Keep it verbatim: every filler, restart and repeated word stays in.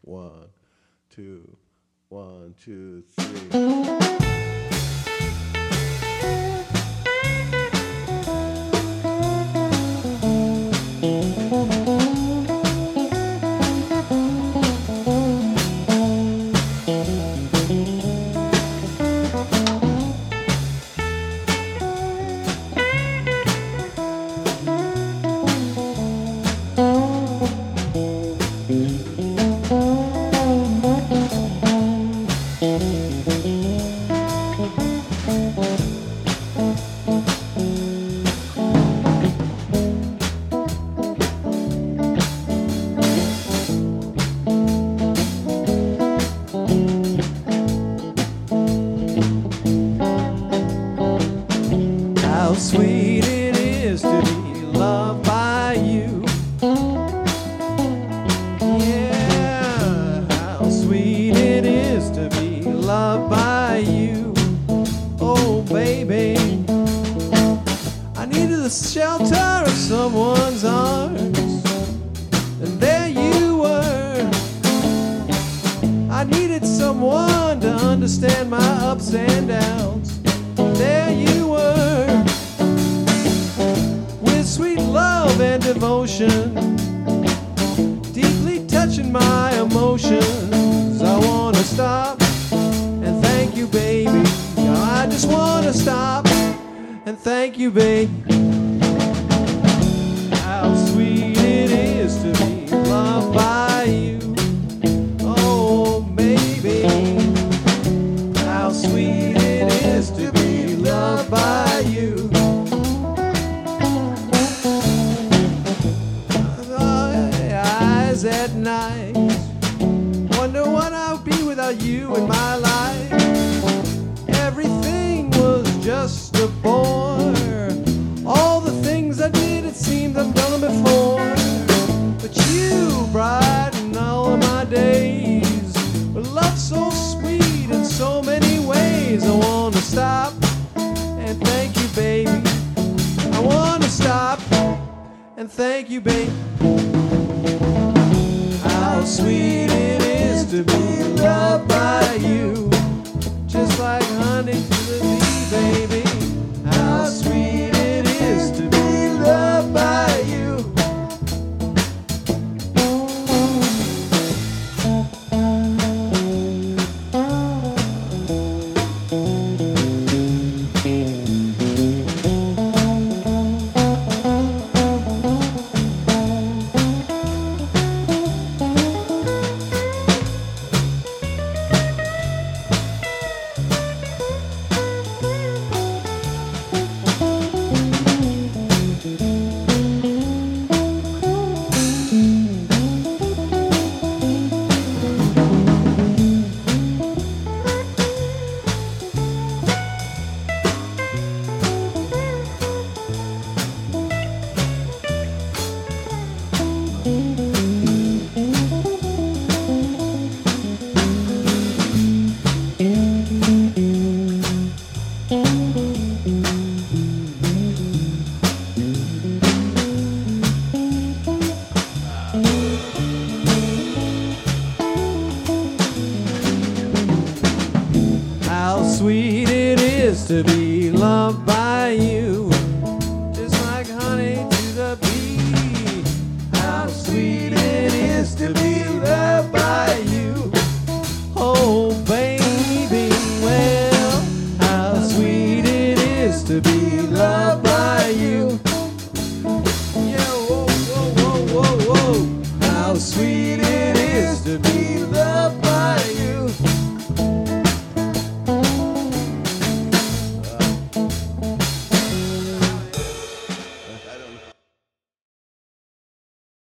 One, two, one, two, three. How sweet it is to be loved by you. Yeah, how sweet it is to be loved by you. Oh, baby, I needed the shelter of someone's arms, and there you were. I needed someone to understand my ups and downs. There you were, with sweet love and devotion, deeply touching my emotions. I wanna stop and thank you, baby. I just wanna stop and thank you, baby. How sweet it is to be loved by you. Oh, baby, how sweet it is to be loved by you. Eyes at night, wonder what I'll be without you in my life. Everything was just a bore. All the things I did, it seemed I've done them before. But you brighten all of my days with love so sweet in so many ways. I wanna stop and thank you, baby. I wanna stop and thank you, baby. How sweet it is to be loved by you, just like honey to the bee, baby. How sweet it is to be loved by you. How sweet it is to be loved by you, just like honey to the bee. How sweet it is to be loved by you. Oh, baby, well, how sweet it is to be loved by you. Yeah, whoa, whoa, whoa, whoa, whoa. How sweet